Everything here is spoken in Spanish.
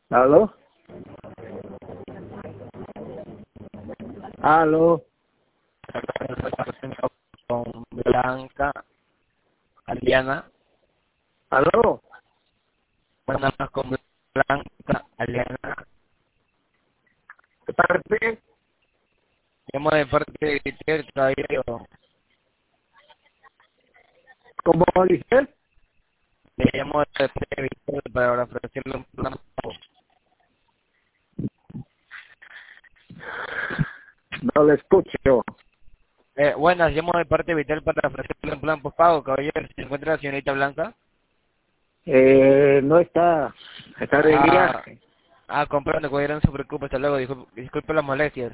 ¿Aló? ¿Aló? Con Blanca, Aliana, ¿Aló? buenas con Blanca, Aliana. ¿De parte? Llamo de parte de Peter Caballero. ¿Cómo dices? Le llamo de parte de Víctor para ofrecerle un plan. No le escucho. Buenas, llamo de parte de Vital para ofrecerle un plan postpago, caballero. ¿Se encuentra la señorita Blanca? No está. Está de Ah, viaje. comprando, caballero, no se preocupe, hasta luego. Disculpe las molestias.